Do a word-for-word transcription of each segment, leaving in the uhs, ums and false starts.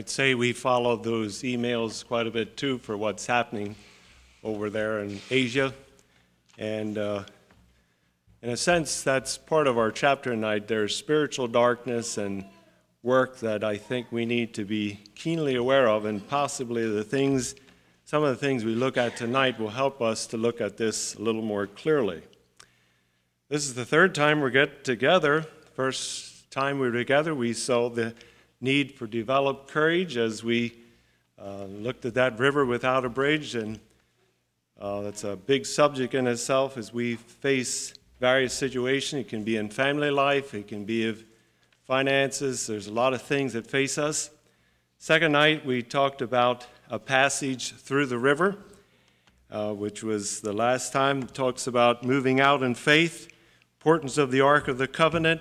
I'd say we follow those emails quite a bit too for what's happening over there in Asia. And uh, in a sense, that's part of our chapter tonight. There's spiritual darkness and work that I think we need to be keenly aware of, and possibly the things, some of the things we look at tonight will help us to look at this a little more clearly. This is the third time we get together. First time we were together, we saw the need for developed courage as we uh, looked at that river without a bridge, and uh, that's a big subject in itself as we face various situations. It can be in family life, it can be of finances. There's a lot of things that face us. Second night, we talked about a passage through the river, uh, which was the last time. It talks about moving out in faith, importance of the Ark of the Covenant,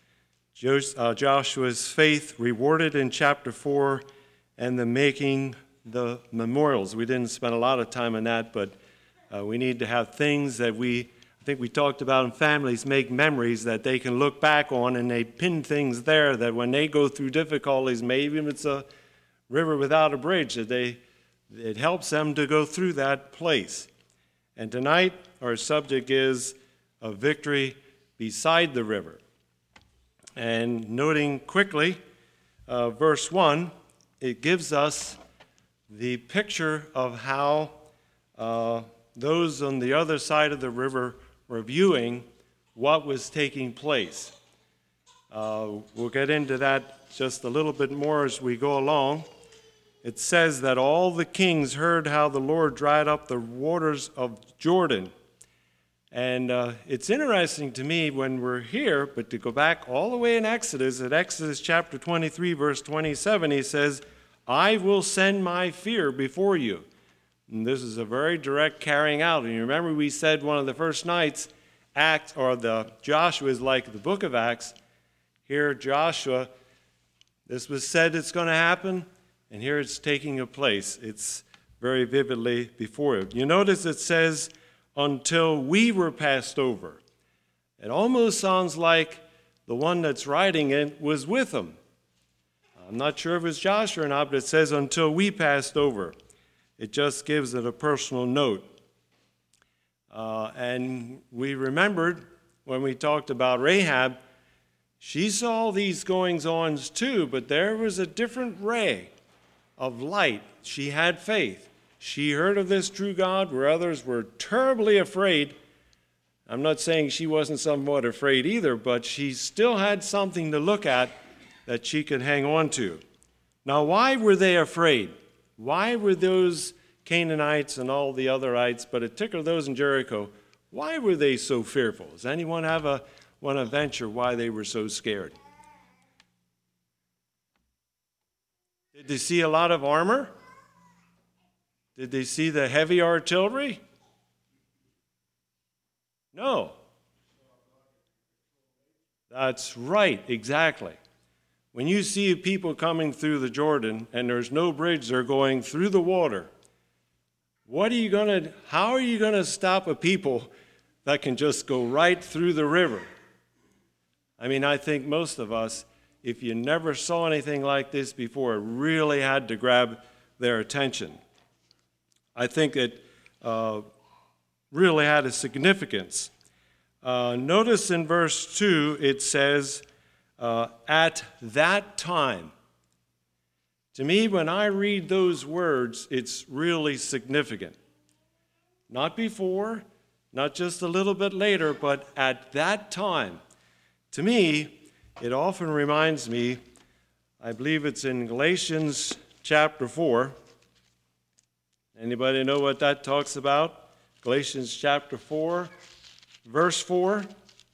Joshua's faith rewarded in chapter four, and the making the memorials. We didn't spend a lot of time on that, but uh, we need to have things that we, I think we talked about in families, make memories that they can look back on, and they pin things there that when they go through difficulties, maybe if it's a river without a bridge, that they, it helps them to go through that place. And tonight, our subject is a victory beside the river. And noting quickly, uh, verse one, it gives us the picture of how uh, those on the other side of the river were viewing what was taking place. Uh, we'll get into that just a little bit more as we go along. It says that all the kings heard how the Lord dried up the waters of Jordan. And uh, it's interesting to me when we're here, but to go back all the way in Exodus, at Exodus chapter twenty-three, verse twenty-seven, he says, I will send my fear before you. And this is a very direct carrying out. And you remember we said one of the first nights, Acts, or the Joshua is like the book of Acts. Here, Joshua, this was said it's going to happen, and here it's taking a place. It's very vividly before you. You notice it says, until we were passed over. It almost sounds like the one that's writing it was with them. I'm not sure if it's Joshua or not, but it says until we passed over. It just gives it a personal note. Uh, and we remembered when we talked about Rahab, she saw these goings-ons too, but there was a different ray of light. She had faith. She heard of this true God where others were terribly afraid. I'm not saying she wasn't somewhat afraid either, but she still had something to look at that she could hang on to. Now, why were they afraid? Why were those Canaanites and all the otherites, but in particular those in Jericho, why were they so fearful? Does anyone have a want to venture why they were so scared? Did they see a lot of armor? Did they see the heavy artillery? No. That's right, exactly. When you see people coming through the Jordan and there's no bridge, they're going through the water. What are you going to, how are you going to stop a people that can just go right through the river? I mean, I think most of us, if you never saw anything like this before, really had to grab their attention. I think it uh, really had a significance. Uh, notice in verse two, it says, uh, at that time. To me, when I read those words, it's really significant. Not before, not just a little bit later, but at that time. To me, it often reminds me, I believe it's in Galatians chapter four. Anybody know what that talks about? Galatians chapter four, verse four.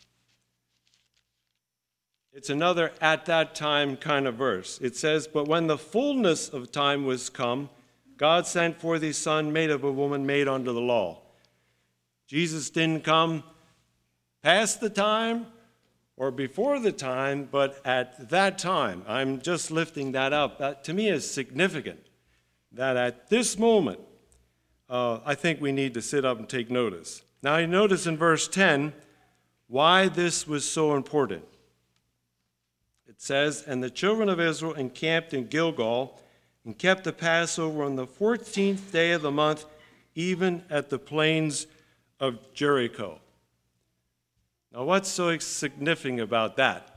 It's another at that time kind of verse. It says, but when the fullness of time was come, God sent forth his Son, made of a woman, made under the law. Jesus didn't come past the time or before the time, but at that time. I'm just lifting that up. That to me is significant, that at this moment, Uh, I think we need to sit up and take notice. Now, you notice in verse ten why this was so important. It says, and the children of Israel encamped in Gilgal, and kept the Passover on the fourteenth day of the month, even at the plains of Jericho. Now, what's so significant about that?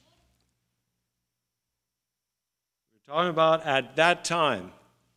We're talking about at that time.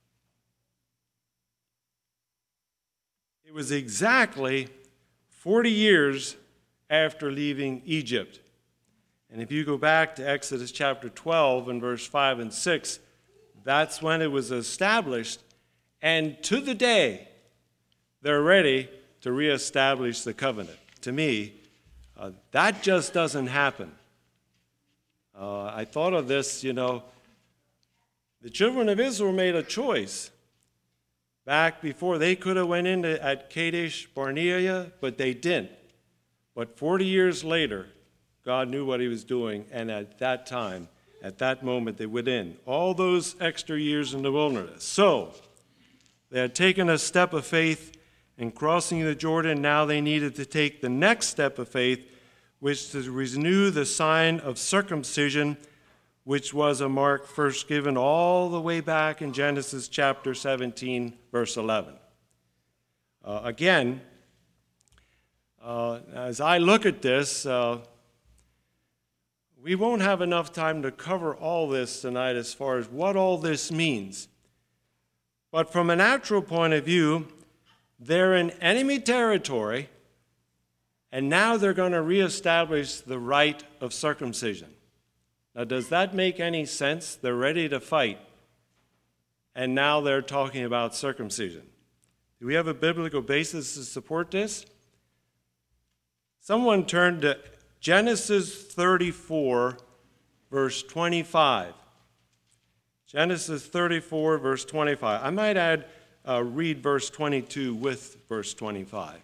It was exactly forty years after leaving Egypt. And if you go back to Exodus chapter twelve and verse five and six, that's when it was established. And to the day, they're ready to reestablish the covenant. To me, uh, that just doesn't happen. Uh, I thought of this, you know, the children of Israel made a choice back before. They could have went into at Kadesh Barnea, but they didn't. But forty years later, God knew what he was doing, and at that time, at that moment, they went in. All those extra years in the wilderness. So, they had taken a step of faith in crossing the Jordan. Now they needed to take the next step of faith, which is to renew the sign of circumcision, which was a mark first given all the way back in Genesis chapter seventeen, verse eleven. Uh, again, uh, as I look at this, uh, we won't have enough time to cover all this tonight as far as what all this means. But from a natural point of view, they're in enemy territory, and now they're going to reestablish the rite of circumcision. Now, does that make any sense? They're ready to fight, and now they're talking about circumcision. Do we have a biblical basis to support this? Someone turn to Genesis thirty-four, verse twenty-five. Genesis thirty-four, verse twenty-five. I might add, uh, read verse twenty-two with verse twenty-five.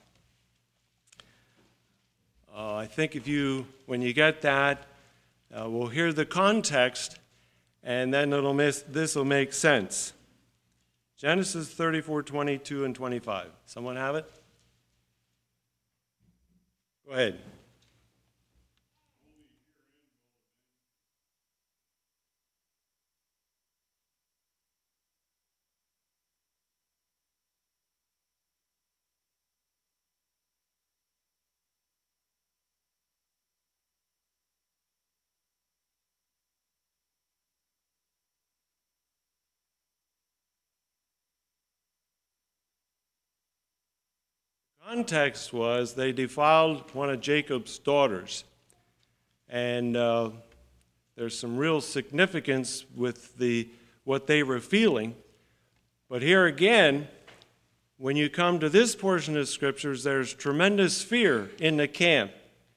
Uh, I think if you, when you get that, uh, we'll hear the context, and then it'll miss, this will make sense. Genesis thirty-four, twenty-two and twenty-five. Someone have it? Go ahead. Context was they defiled one of Jacob's daughters, and uh, there's some real significance with the what they were feeling. But here again, when you come to this portion of scriptures, there's tremendous fear in the camp,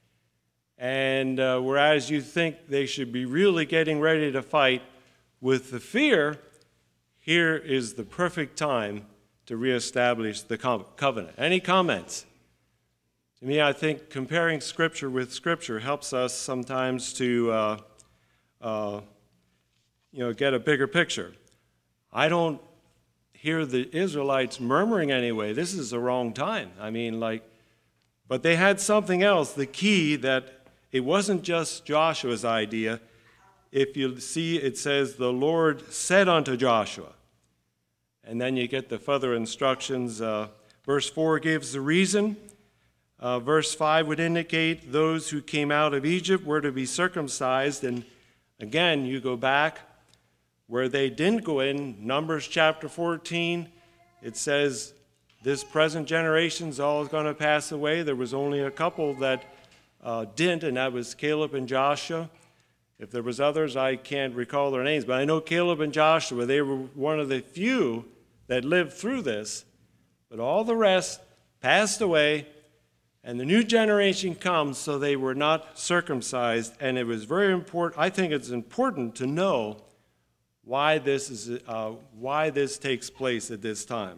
and uh, whereas you think they should be really getting ready to fight with the fear, here is the perfect time to reestablish the covenant. Any comments? To me, I think comparing Scripture with Scripture helps us sometimes to, uh, uh, you know, get a bigger picture. I don't hear the Israelites murmuring anyway. This is the wrong time. I mean, like, but they had something else. The key that it wasn't just Joshua's idea. If you see, it says, the Lord said unto Joshua. And then you get the further instructions. Uh, verse four gives the reason. Uh, verse five would indicate those who came out of Egypt were to be circumcised. And again, you go back where they didn't go in, Numbers chapter fourteen, it says this present generation's all going to pass away. There was only a couple that uh, didn't, and that was Caleb and Joshua. If there was others, I can't recall their names, but I know Caleb and Joshua, they were one of the few that lived through this, but all the rest passed away, and the new generation comes, so they were not circumcised, and it was very important. I think it's important to know why this is uh, why this takes place at this time,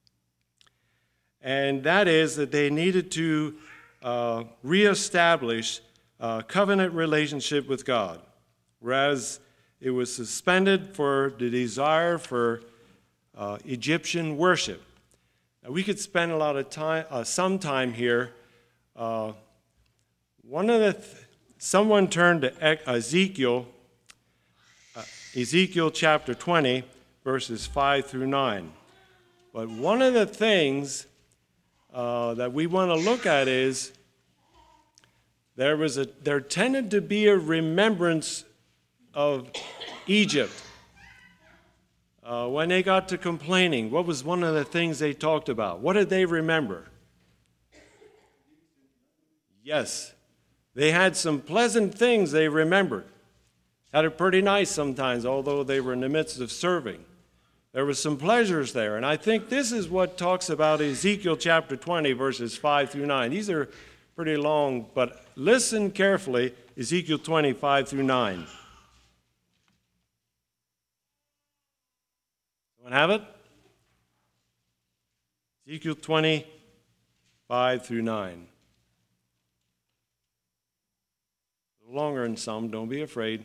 and that is that they needed to uh, reestablish a covenant relationship with God, whereas it was suspended for the desire for Uh, Egyptian worship. Now, we could spend a lot of time, uh, some time here. Uh, one of the, th- someone turned to Ezekiel, uh, Ezekiel chapter twenty, verses five through nine. But one of the things uh, that we want to look at is there was a there tended to be a remembrance of Egypt. Uh, when they got to complaining, what was one of the things they talked about? What did they remember? Yes, they had some pleasant things they remembered. Had it pretty nice sometimes, although they were in the midst of serving. There was some pleasures there, and I think this is what talks about Ezekiel chapter twenty, verses five through nine. These are pretty long, but listen carefully, Ezekiel twenty, five through nine. Someone have it? Ezekiel twenty, five through nine. A little longer than some, don't be afraid.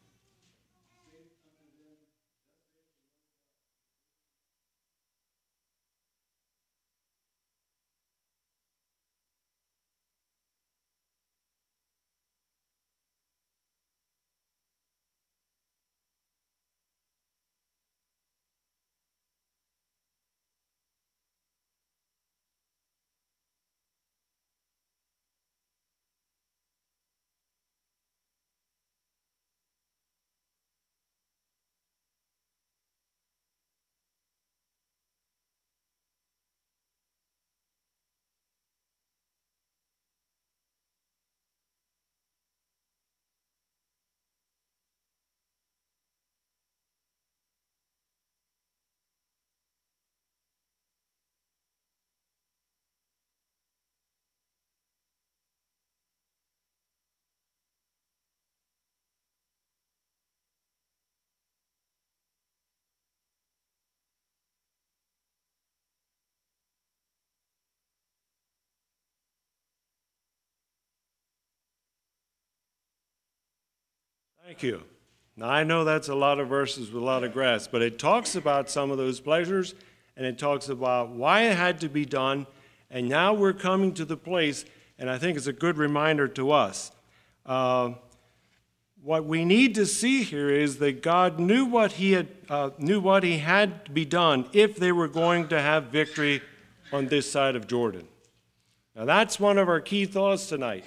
Thank you. Now, I know that's a lot of verses with a lot of grass, but it talks about some of those pleasures, and it talks about why it had to be done, and now we're coming to the place, and I think it's a good reminder to us. Uh, what we need to see here is that God knew what he had uh, knew what he had to be done if they were going to have victory on this side of Jordan. Now, that's one of our key thoughts tonight.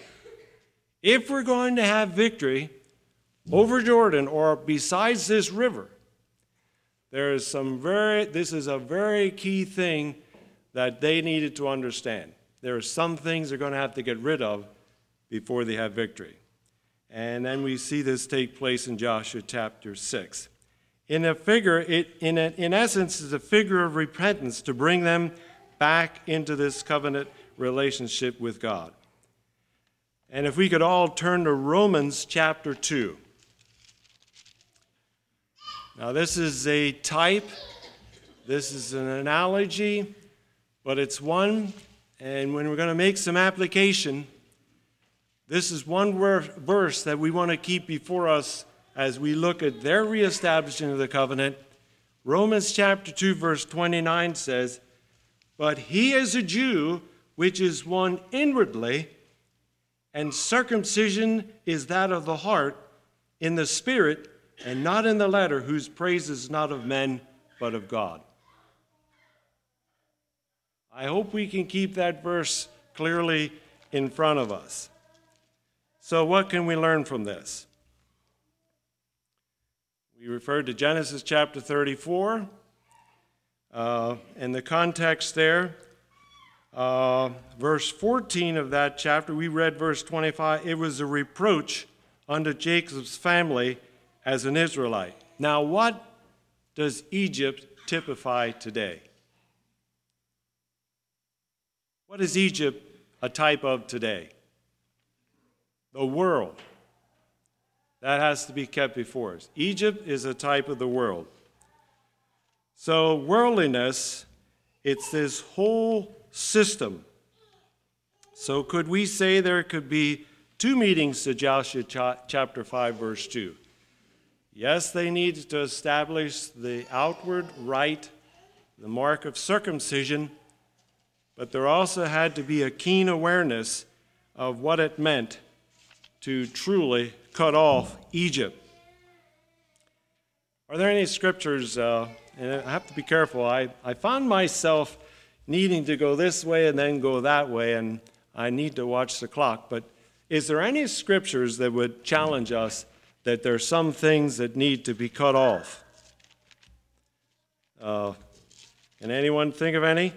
If we're going to have victory over Jordan or besides this river, there is some very, this is a very key thing that they needed to understand. There are some things they're going to have to get rid of before they have victory. And then we see this take place in Joshua chapter six. In a figure, it, in, a, in essence, is a figure of repentance to bring them back into this covenant relationship with God. And if we could all turn to Romans chapter two. Now, this is a type, this is an analogy, but it's one, and when we're going to make some application, this is one verse that we want to keep before us as we look at their reestablishment of the covenant. Romans chapter two, verse twenty-nine says, "But he is a Jew, which is one inwardly, and circumcision is that of the heart, in the spirit, and not in the letter, whose praise is not of men, but of God." I hope we can keep that verse clearly in front of us. So what can we learn from this? We referred to Genesis chapter thirty-four. Uh, in the context there, uh, verse fourteen of that chapter, we read verse twenty-five. It was a reproach unto Jacob's family as an Israelite. Now, what does Egypt typify today? What is Egypt a type of today? The world. That has to be kept before us. Egypt is a type of the world. So worldliness, it's this whole system. So could we say there could be two meanings to Joshua chapter five, verse two? Yes, they needed to establish the outward rite, the mark of circumcision, but there also had to be a keen awareness of what it meant to truly cut off Egypt. Are there any scriptures uh, and I have to be careful. I, I found myself needing to go this way and then go that way, and I need to watch the clock. But is there any scriptures that would challenge us that there are some things that need to be cut off? Uh, can anyone think of any?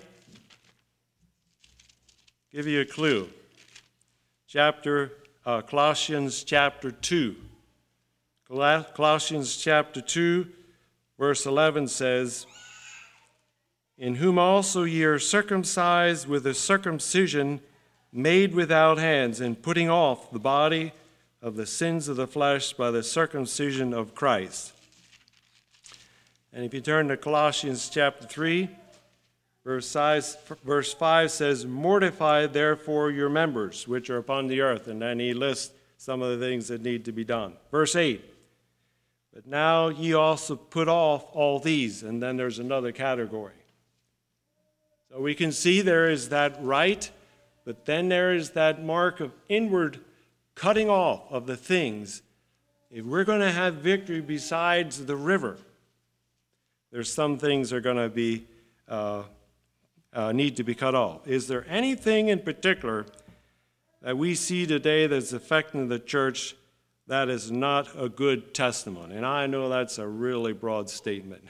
Give you a clue. Chapter, uh, Colossians chapter two. Colossians chapter two, verse eleven says, "In whom also ye are circumcised with a circumcision made without hands, and putting off the body of the sins of the flesh by the circumcision of Christ." And if you turn to Colossians chapter three, verse five, verse five says, "Mortify therefore your members which are upon the earth." And then he lists some of the things that need to be done. Verse eight, "But now ye also put off all these." And then there's another category. So we can see there is that right, but then there is that mark of inward cutting off of the things. If we're going to have victory besides the river, there's some things that are going to be uh, uh, need to be cut off. Is there anything in particular that we see today that's affecting the church that is not a good testimony? And I know that's a really broad statement.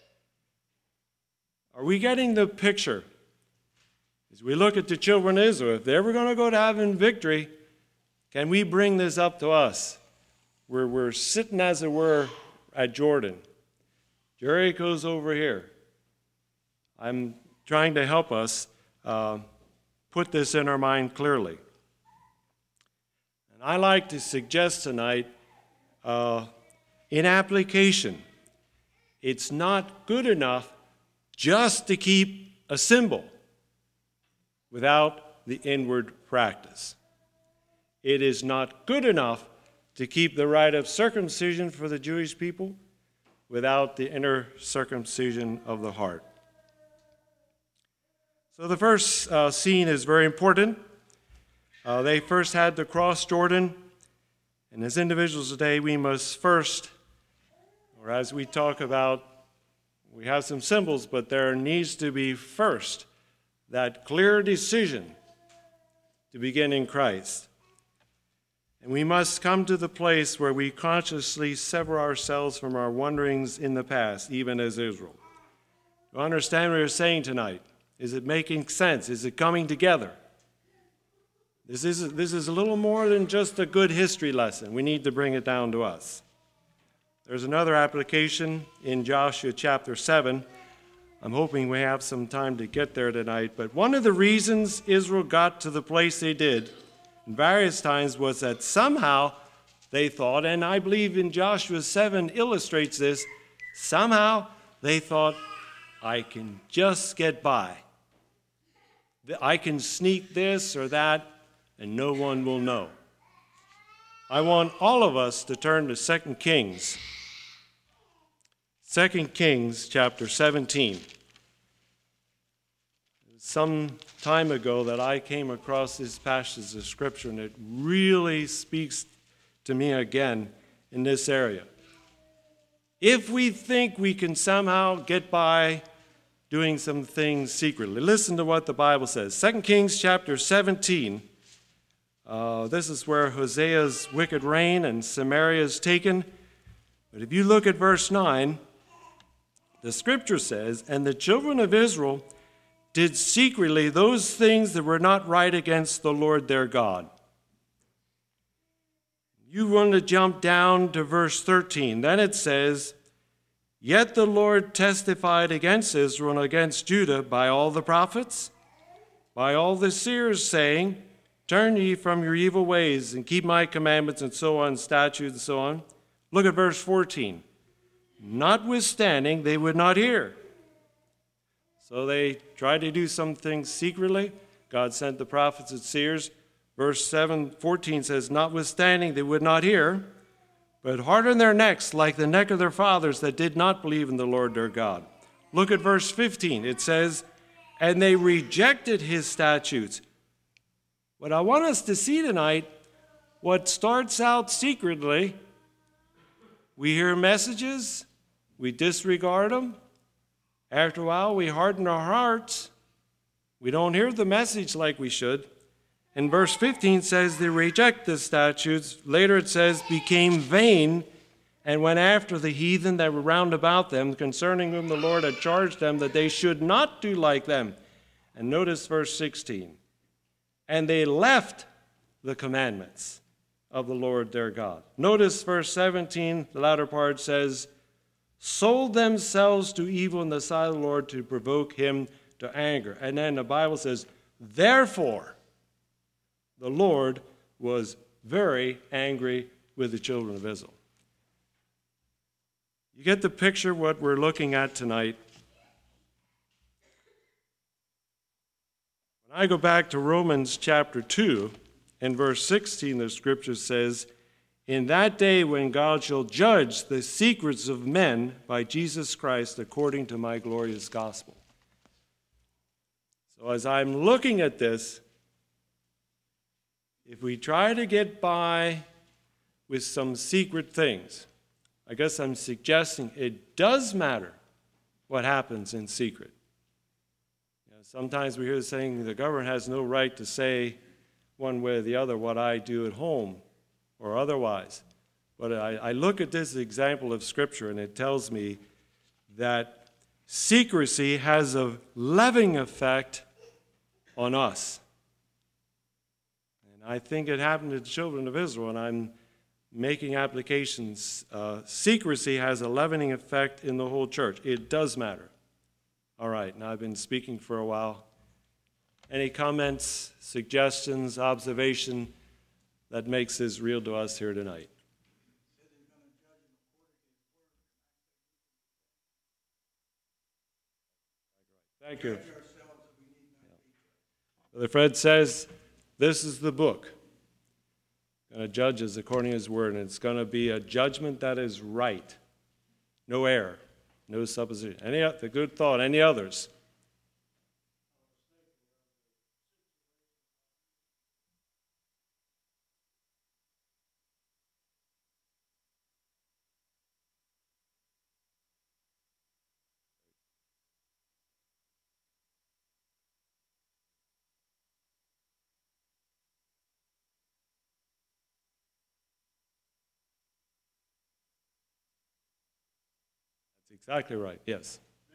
Are we getting the picture? As we look at the children of Israel, if they're ever going to go to heaven in victory, can we bring this up to us? Where we're sitting, as it were, at Jordan. Jericho's over here. I'm trying to help us uh, put this in our mind clearly. And I like to suggest tonight, uh, in application, it's not good enough just to keep a symbol without the inward practice. It is not good enough to keep the rite of circumcision for the Jewish people without the inner circumcision of the heart. So the first uh, scene is very important. Uh, they first had to cross Jordan, and as individuals today, we must first, or as we talk about, we have some symbols, but there needs to be first that clear decision to begin in Christ. And we must come to the place where we consciously sever ourselves from our wanderings in the past, even as Israel. Do you understand what we're saying tonight? Is it making sense? Is it coming together? This is, this is a little more than just a good history lesson. We need to bring it down to us. There's another application in Joshua chapter seven. I'm hoping we have some time to get there tonight. But one of the reasons Israel got to the place they did in various times was that somehow they thought, and I believe in Joshua seven illustrates this, somehow they thought, I can just get by. I can sneak this or that, and no one will know. I want all of us to turn to Second Kings. Second Kings chapter seventeen. Some time ago that I came across this passage of Scripture, and it really speaks to me again in this area. If we think we can somehow get by doing some things secretly, listen to what the Bible says. Second Kings chapter seventeen. Uh, this is where Hosea's wicked reign and Samaria is taken. But if you look at verse nine, the Scripture says, "And the children of Israel did secretly those things that were not right against the Lord their God." You want to jump down to verse thirteen. Then it says, "Yet the Lord testified against Israel and against Judah by all the prophets, by all the seers, saying, Turn ye from your evil ways and keep my commandments," and so on, statutes and so on. Look at verse fourteen. "Notwithstanding, they would not hear." So they tried to do some things secretly. God sent the prophets and seers. Verse seven, fourteen says, "Notwithstanding, they would not hear, but hardened their necks like the neck of their fathers that did not believe in the Lord their God." Look at verse fifteen. It says, "And they rejected his statutes." What I want us to see tonight, what starts out secretly, we hear messages, we disregard them, After a while, we harden our hearts. We don't hear the message like we should. And verse fifteen says they reject the statutes. Later it says, became vain, and went after the heathen that were round about them, concerning whom the Lord had charged them that they should not do like them. And notice verse sixteen. And they left the commandments of the Lord their God. Notice verse seventeen, the latter part says, sold themselves to evil in the sight of the Lord to provoke him to anger. And then the Bible says, therefore, the Lord was very angry with the children of Israel. You get the picture of what we're looking at tonight. When I go back to Romans chapter two, in verse sixteen, the scripture says, in that day when God shall judge the secrets of men by Jesus Christ according to my glorious gospel. So as I'm looking at this, if we try to get by with some secret things, I guess I'm suggesting it does matter what happens in secret. You know, sometimes we hear the saying the government has no right to say one way or the other what I do at home or otherwise. But I, I look at this example of Scripture, and it tells me that secrecy has a leavening effect on us. And I think it happened to the children of Israel, and I'm making applications. Uh, secrecy has a leavening effect in the whole church. It does matter. All right, now I've been speaking for a while. Any comments, suggestions, observation that makes this real to us here tonight? Thank you. Brother Fred says, this is the book. Going to judge us according to his word, and it's going to be a judgment that is right. No error, no supposition. Any the good thought, any others? Exactly right, yes.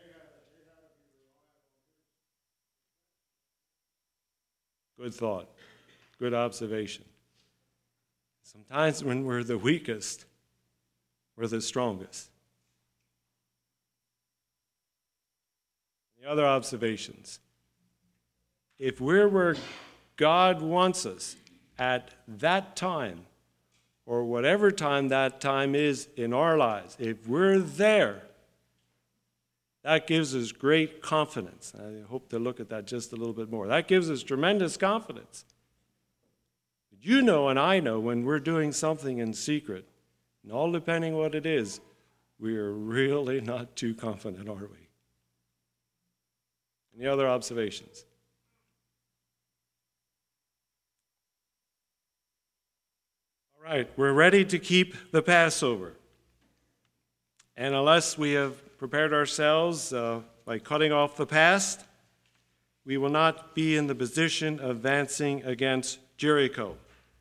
Good thought, good observation. Sometimes when we're the weakest, we're the strongest. Any other observations? If we're where God wants us at that time, or whatever time that time is in our lives, if we're there, that gives us great confidence. I hope to look at that just a little bit more. That gives us tremendous confidence. You know and I know when we're doing something in secret, and all depending what it is, we are really not too confident, are we? Any other observations? All right, we're ready to keep the Passover. And unless we have prepared ourselves uh, by cutting off the past, we will not be in the position of advancing against Jericho.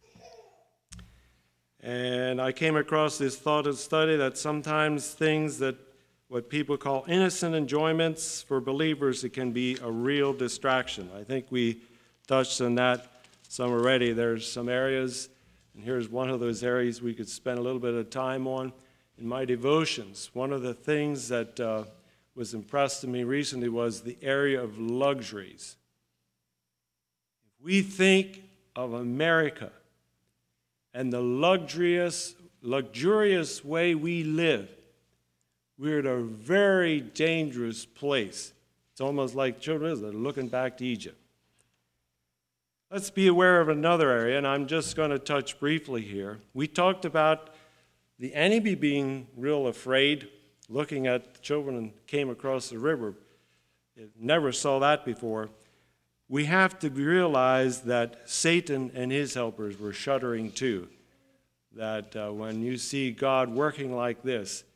And I came across this thought of study that sometimes things that what people call innocent enjoyments for believers, it can be a real distraction. I think we touched on that some already. There's some areas, and here's one of those areas we could spend a little bit of time on. In my devotions, one of the things that uh, was impressed to me recently was the area of luxuries. If we think of America and the luxurious, luxurious way we live, we're at a very dangerous place. It's almost like children of Israel looking back to Egypt. Let's be aware of another area, and I'm just going to touch briefly here. We talked about the enemy being real afraid, looking at the children and came across the river. It never saw that before. We have to realize that Satan and his helpers were shuddering too. That uh, when you see God working like this,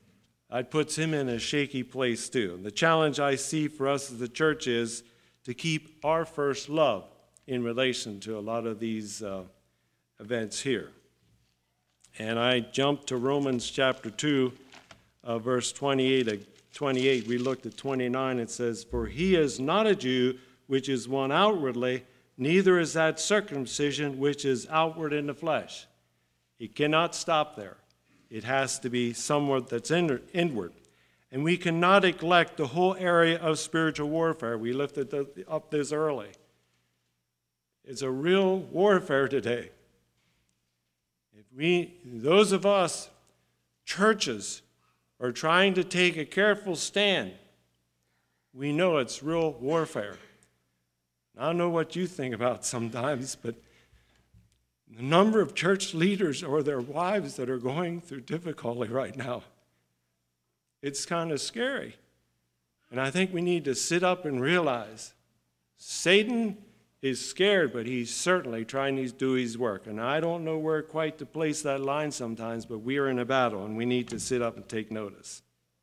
that puts him in a shaky place too. And the challenge I see for us as the church is to keep our first love in relation to a lot of these uh, events here. And I jump to Romans chapter two, uh, verse twenty-eight. twenty-eight. We looked at twenty-nine. It says, "For he is not a Jew, which is one outwardly, neither is that circumcision which is outward in the flesh." It cannot stop there. It has to be somewhat that's inward. And we cannot neglect the whole area of spiritual warfare. We lifted up this early. It's a real warfare today. If we, those of us, churches, are trying to take a careful stand, we know it's real warfare. I don't know what you think about sometimes, but the number of church leaders or their wives that are going through difficulty right now, it's kind of scary. And I think we need to sit up and realize Satan is scared, but he's certainly trying to do his work. And I don't know where quite to place that line sometimes, but we are in a battle, and we need to sit up and take notice.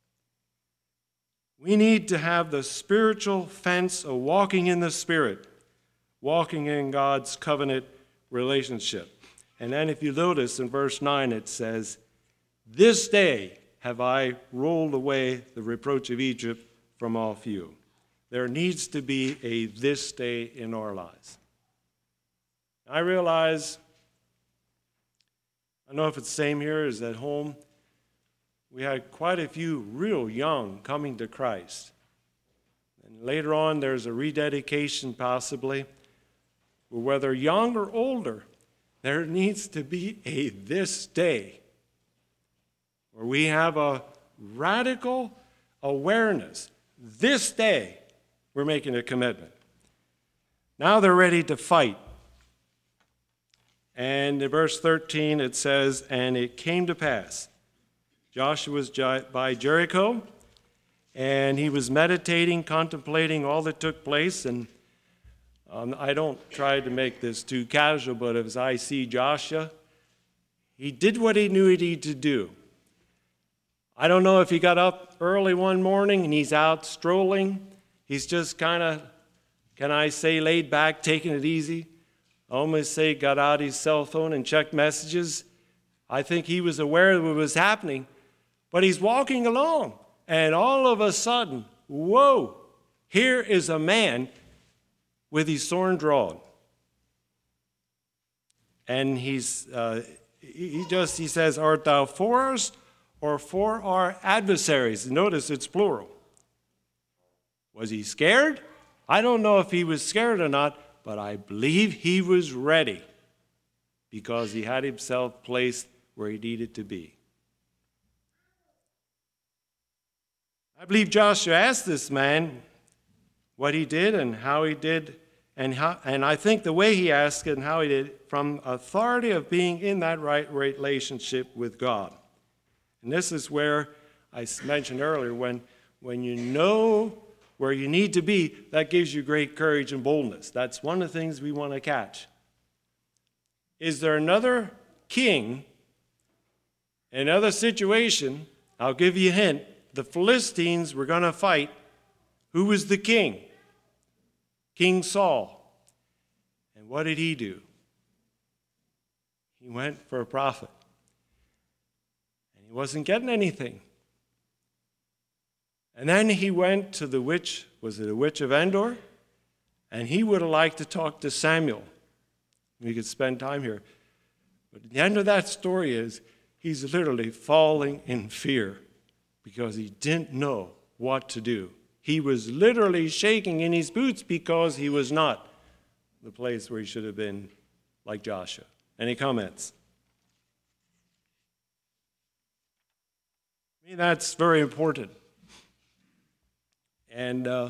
We need to have the spiritual fence of walking in the Spirit, walking in God's covenant relationship. And then if you notice in verse nine, it says, "This day have I rolled away the reproach of Egypt from off you." There needs to be a this day in our lives. I realize, I don't know if it's the same here as at home, we had quite a few real young coming to Christ. And later on, there's a rededication possibly. But whether young or older, there needs to be a this day where we have a radical awareness. This day, we're making a commitment. Now they're ready to fight. And in verse thirteen, it says, "And it came to pass, Joshua was by Jericho, and he was meditating, contemplating all that took place." And um, I don't try to make this too casual, but as I see Joshua, he did what he knew he needed to do. I don't know if he got up early one morning and he's out strolling. He's just kind of, can I say, laid back, taking it easy. I almost say got out his cell phone and checked messages. I think he was aware of what was happening. But he's walking along, and all of a sudden, whoa, here is a man with his sword drawn. And he's uh, he just, he says, "Art thou for us or for our adversaries?" Notice it's plural. Was he scared? I don't know if he was scared or not, but I believe he was ready because he had himself placed where he needed to be. I believe Joshua asked this man what he did and how he did, and how, and I think the way he asked it and how he did it, from authority of being in that right relationship with God. And this is where I mentioned earlier, when, when you know where you need to be, that gives you great courage and boldness. That's one of the things we want to catch. Is there another king, another situation? I'll give you a hint. The Philistines were going to fight. Who was the king? King Saul. And what did he do? He went for a prophet. And he wasn't getting anything. And then he went to the witch, was it a witch of Endor? And he would have liked to talk to Samuel. We could spend time here. But the end of that story is he's literally falling in fear because he didn't know what to do. He was literally shaking in his boots because he was not the place where he should have been, like Joshua. Any comments? I mean, that's very important. And uh,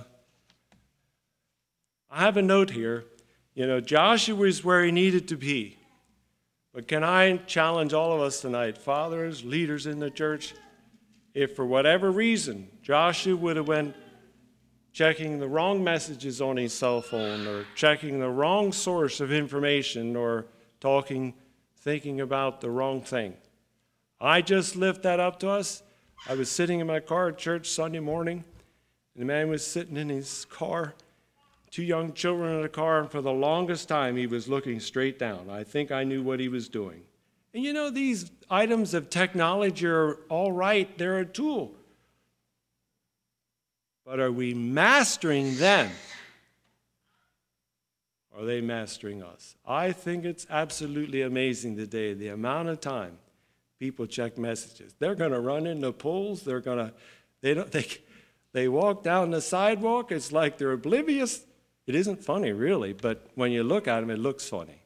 I have a note here. You know, Joshua was where he needed to be. But can I challenge all of us tonight, fathers, leaders in the church, if for whatever reason Joshua would have went checking the wrong messages on his cell phone or checking the wrong source of information or talking, thinking about the wrong thing, I just lift that up to us. I was sitting in my car at church Sunday morning, and the man was sitting in his car, two young children in the car, and for the longest time he was looking straight down. I think I knew what he was doing. And you know, these items of technology are all right, they're a tool. But are we mastering them? Are they mastering us? I think it's absolutely amazing today, the amount of time people check messages. They're going to run into pools. They're going to, they don't, they, they walk down the sidewalk. It's like they're oblivious. It isn't funny, really, but when you look at them, it looks funny.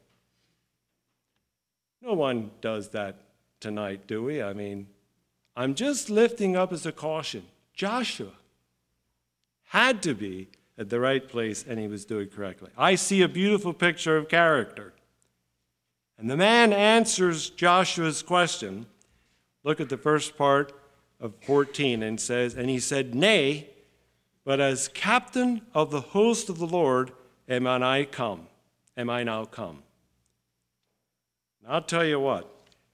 No one does that tonight, do we? I mean, I'm just lifting up as a caution. Joshua had to be at the right place, and he was doing correctly. I see a beautiful picture of character. And the man answers Joshua's question. Look at the first part of fourteen, and says, and he said, "Nay, but as captain of the host of the Lord am I come, am I now come." And I'll tell you what,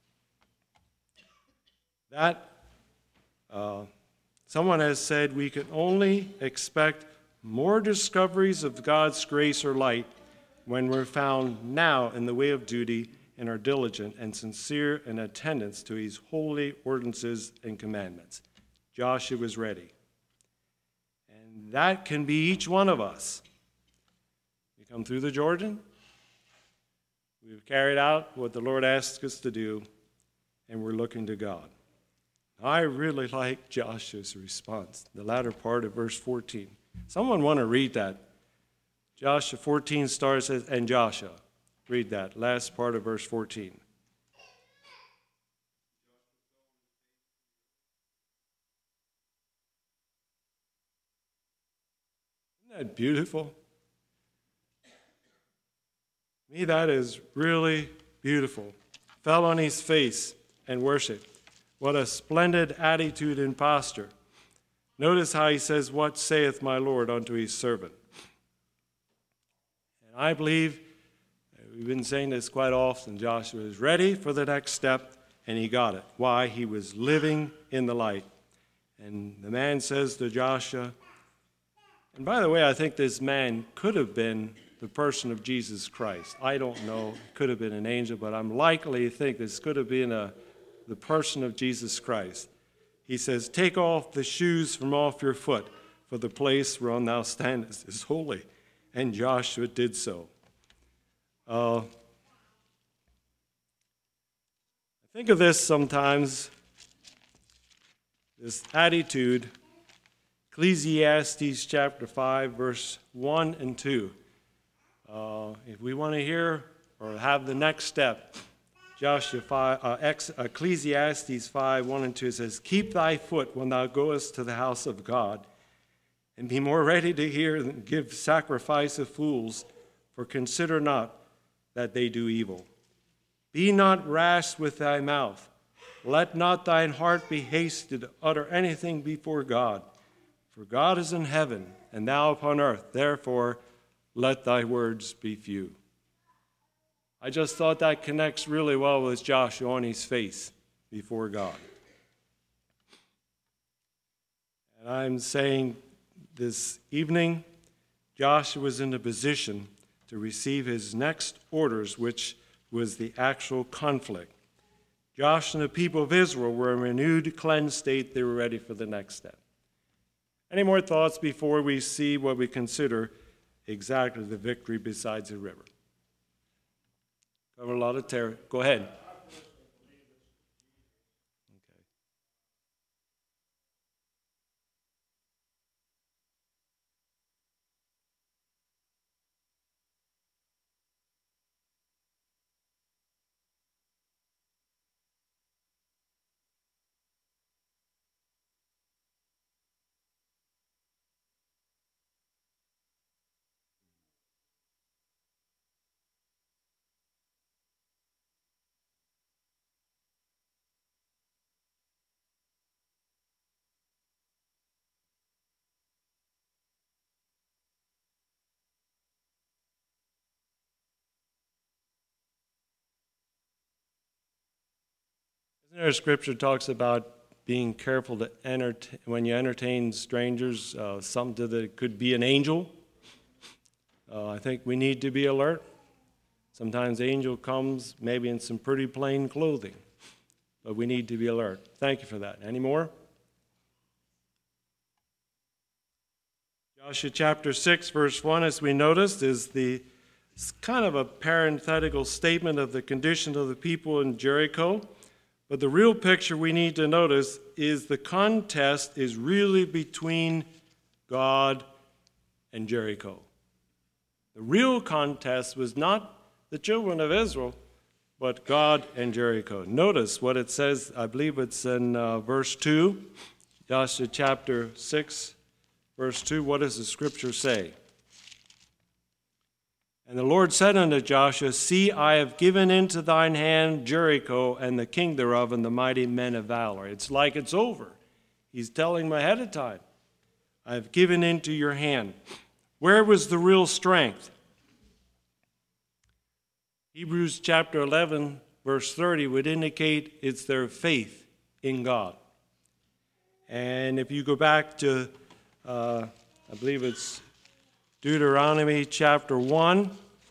that uh, someone has said we can only expect more discoveries of God's grace or light when we're found now in the way of duty and are diligent and sincere in attendance to his holy ordinances and commandments. Joshua was ready. And that can be each one of us. We come through the Jordan. We've carried out what the Lord asked us to do, and we're looking to God. I really like Joshua's response, the latter part of verse fourteen. Someone want to read that? Joshua fourteen starts, says, and Joshua. Read that, last part of verse fourteen. Isn't that beautiful? To me, that is really beautiful. Fell on his face and worshiped. What a splendid attitude and posture. Notice how he says, "What saith my Lord unto his servant?" And I believe, we've been saying this quite often, Joshua is ready for the next step, and he got it. Why? He was living in the light. And the man says to Joshua, and by the way, I think this man could have been the person of Jesus Christ. I don't know. It could have been an angel, but I'm likely to think this could have been a, the person of Jesus Christ. He says, "Take off the shoes from off your foot, for the place whereon thou standest is holy." And Joshua did so. Uh, I think of this sometimes, this attitude, Ecclesiastes chapter five, verse one and two. Uh, if we want to hear or have the next step, Joshua five, uh, Ex, Ecclesiastes five, one and two says, "Keep thy foot when thou goest to the house of God, and be more ready to hear than give sacrifice of fools, for consider not that they do evil. Be not rash with thy mouth. Let not thine heart be hasty to utter anything before God. For God is in heaven, and thou upon earth. Therefore, let thy words be few." I just thought that connects really well with Joshua on his face before God. And I'm saying this evening, Joshua was in a position to receive his next orders, which was the actual conflict. Joshua and the people of Israel were in a renewed, cleansed state. They were ready for the next step. Any more thoughts before we see what we consider exactly the victory besides the river? Cover a lot of territory. Go ahead. Okay. Isn't there a scripture talks about being careful to entertain, when you entertain strangers, uh, something that could be an angel. Uh, I think we need to be alert. Sometimes the angel comes maybe in some pretty plain clothing, but we need to be alert. Thank you for that. Any more? Joshua chapter six, verse one, as we noticed, is the it's kind of a parenthetical statement of the condition of the people in Jericho. But the real picture we need to notice is the contest is really between God and Jericho. The real contest was not the children of Israel, but God and Jericho. Notice what it says, I believe it's in uh, verse two, Joshua chapter six, verse two. What does the scripture say? And the Lord said unto Joshua, See, I have given into thine hand Jericho and the king thereof and the mighty men of valor. It's like it's over. He's telling them ahead of time, I have given into your hand. Where was the real strength? Hebrews chapter eleven, verse thirty would indicate it's their faith in God. And if you go back to, uh, I believe it's Deuteronomy chapter one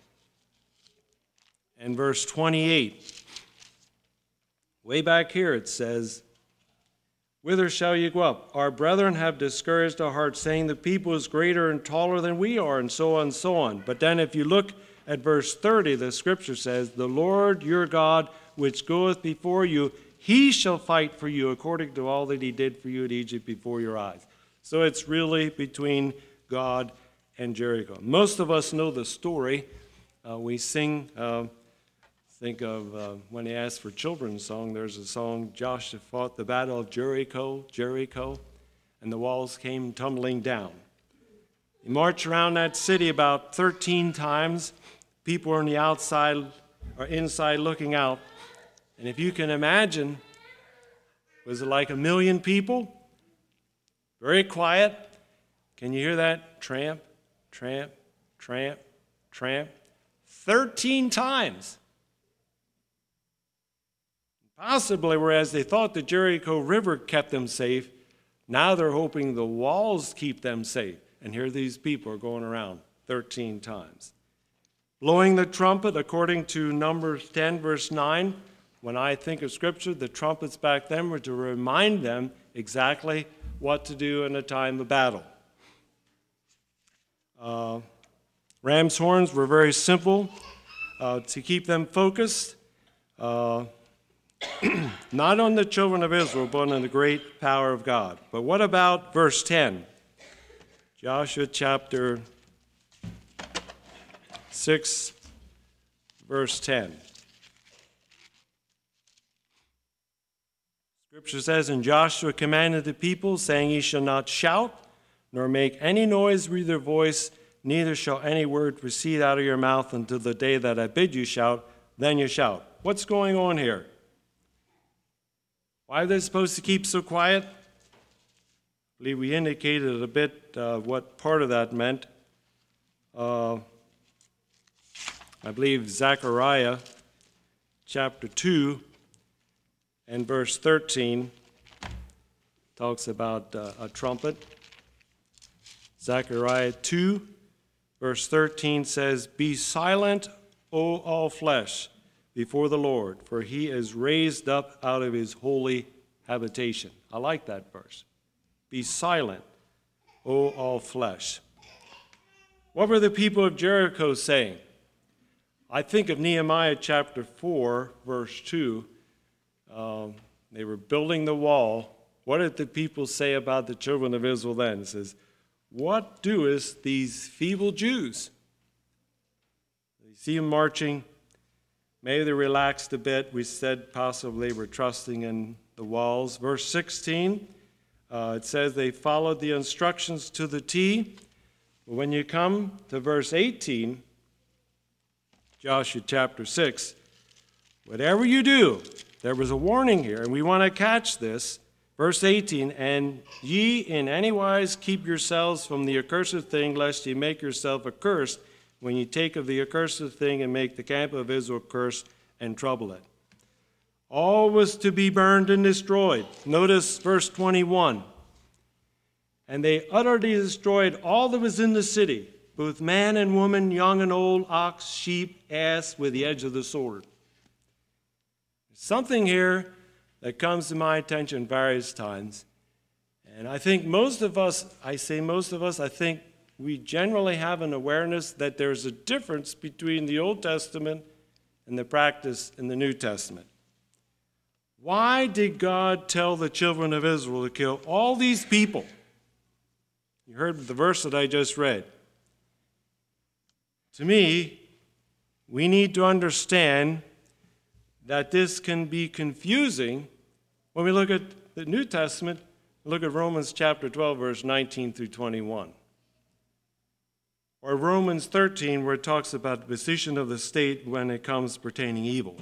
and verse twenty-eight. Way back here it says, Whither shall you go up? Our brethren have discouraged our hearts, saying the people is greater and taller than we are, and so on and so on. But then if you look at verse thirty, the scripture says, The Lord your God, which goeth before you, he shall fight for you according to all that he did for you at Egypt before your eyes. So it's really between God and Jericho. Most of us know the story. Uh, we sing, uh, think of uh, when he asked for children's song, there's a song, Joshua fought the battle of Jericho, Jericho, and the walls came tumbling down. He marched around that city about thirteen times. People are on the outside or inside looking out. And if you can imagine, was it like a million people? Very quiet. Can you hear that? Tramp, tramp, tramp, tramp. Thirteen times. Possibly, whereas they thought the Jericho River kept them safe, now they're hoping the walls keep them safe. And here these people are going around thirteen times. Blowing the trumpet, according to Numbers ten, verse nine, when I think of Scripture, the trumpets back then were to remind them exactly what to do in a time of battle. Uh, ram's horns were very simple uh, to keep them focused, uh, not on the children of Israel, but on the great power of God. But what about verse ten? Joshua chapter six, verse ten. Scripture says, And Joshua commanded the people, saying, Ye shall not shout, nor make any noise with your voice, neither shall any word proceed out of your mouth until the day that I bid you shout, then you shout. What's going on here? Why are they supposed to keep so quiet? I believe we indicated a bit uh, what part of that meant. Uh, I believe Zechariah chapter two and verse thirteen talks about uh, a trumpet. Zechariah two, verse thirteen says, Be silent, O all flesh, before the Lord, for he is raised up out of his holy habitation. I like that verse. Be silent, O all flesh. What were the people of Jericho saying? I think of Nehemiah chapter four, verse two. Um, they were building the wall. What did the people say about the children of Israel then? It says, What doest these feeble Jews? You see them marching. Maybe they relaxed a bit. We said possibly we're trusting in the walls. Verse sixteen, uh, it says they followed the instructions to the T. But when you come to verse eighteen, Joshua chapter six, whatever you do, there was a warning here, and we want to catch this. Verse eighteen, And ye in any wise keep yourselves from the accursed thing, lest ye make yourself accursed, when ye take of the accursed thing and make the camp of Israel cursed and trouble it. All was to be burned and destroyed. Notice verse twenty-one. And they utterly destroyed all that was in the city, both man and woman, young and old, ox, sheep, ass, with the edge of the sword. There's something here that comes to my attention various times. And I think most of us, I say most of us, I think we generally have an awareness that there's a difference between the Old Testament and the practice in the New Testament. Why did God tell the children of Israel to kill all these people? You heard the verse that I just read. To me, we need to understand that this can be confusing when we look at the New Testament. Look at Romans chapter twelve, verse nineteen through twenty-one. Or Romans thirteen, where it talks about the position of the state when it comes pertaining evil.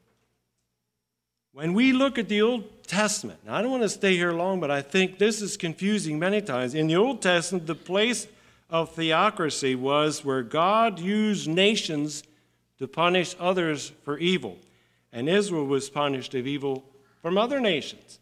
When we look at the Old Testament, now I don't want to stay here long, but I think this is confusing many times. In the Old Testament, the place of theocracy was where God used nations to punish others for evil, and Israel was punished of evil from other nations.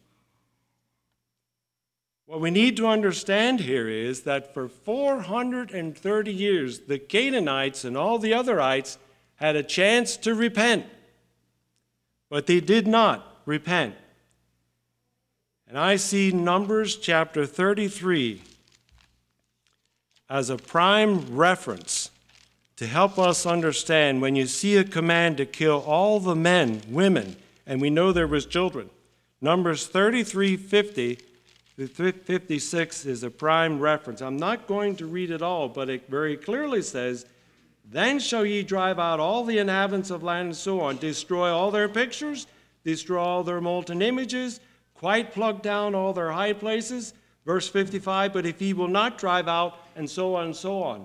What we need to understand here is that for four hundred thirty years, the Canaanites and all the otherites had a chance to repent, but they did not repent. And I see Numbers chapter thirty-three as a prime reference to help us understand when you see a command to kill all the men, women, and we know there was children. Numbers thirty-three fifty to fifty-six is a prime reference. I'm not going to read it all, but it very clearly says, "Then shall ye drive out all the inhabitants of land," and so on, destroy all their pictures, destroy all their molten images, quite plug down all their high places. Verse fifty-five, "But if ye will not drive out," and so on and so on.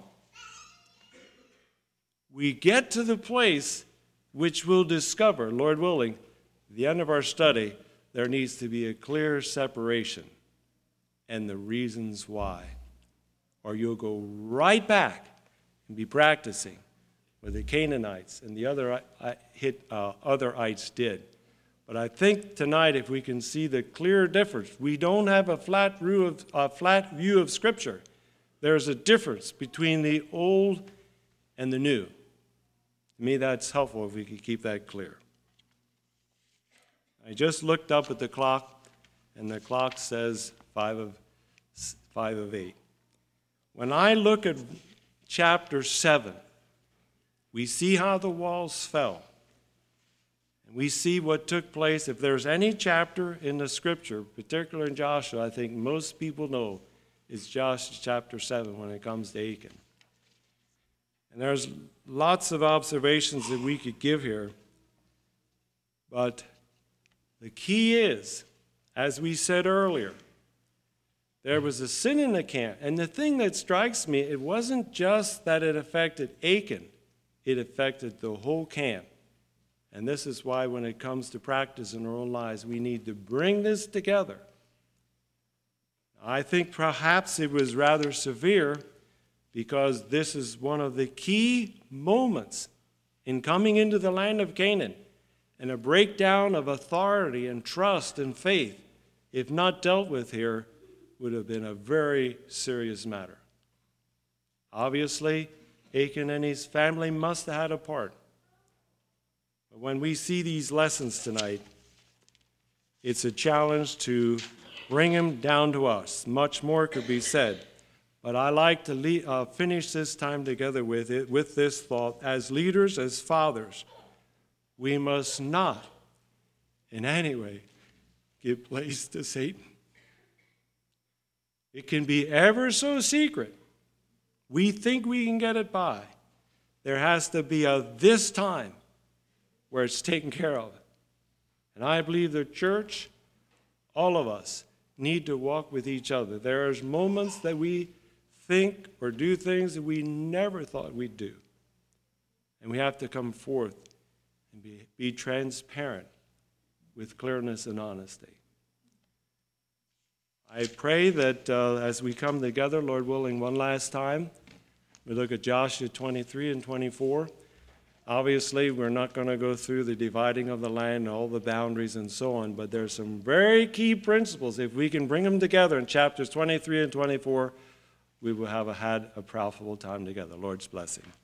We get to the place which we'll discover, Lord willing, at the end of our study, there needs to be a clear separation and the reasons why. Or you'll go right back and be practicing what the Canaanites and the other uh, hit, uh, otherites did. But I think tonight, if we can see the clear difference, we don't have a flat view of, a flat view of Scripture. There's a difference between the old and the new. To me, that's helpful if we could keep that clear. I just looked up at the clock, and the clock says five of, five of eight. When I look at chapter seven, we see how the walls fell. And we see what took place. If there's any chapter in the Scripture, particularly in Joshua, I think most people know it's Joshua chapter seven when it comes to Achan. And there's lots of observations that we could give here. But the key is, as we said earlier, there was a sin in the camp. And the thing that strikes me, it wasn't just that it affected Achan, it affected the whole camp. And this is why when it comes to practice in our own lives, we need to bring this together. I think perhaps it was rather severe because this is one of the key moments in coming into the land of Canaan, and a breakdown of authority and trust and faith, if not dealt with here, would have been a very serious matter. Obviously, Achan and his family must have had a part. But when we see these lessons tonight, it's a challenge to bring them down to us. Much more could be said. But I like to lead, uh, finish this time together with it, with this thought. As leaders, as fathers, we must not in any way give place to Satan. It can be ever so secret. We think we can get it by. There has to be a this time where it's taken care of. And I believe the church, all of us, need to walk with each other. There are moments that we think or do things that we never thought we'd do. And we have to come forth and be, be transparent with clearness and honesty. I pray that uh, as we come together, Lord willing, one last time, we look at Joshua twenty-three and twenty-four. Obviously, we're not going to go through the dividing of the land, all the boundaries and so on, but there's some very key principles. If we can bring them together in chapters twenty-three and twenty-four, we will have a, had a profitable time together. Lord's blessing.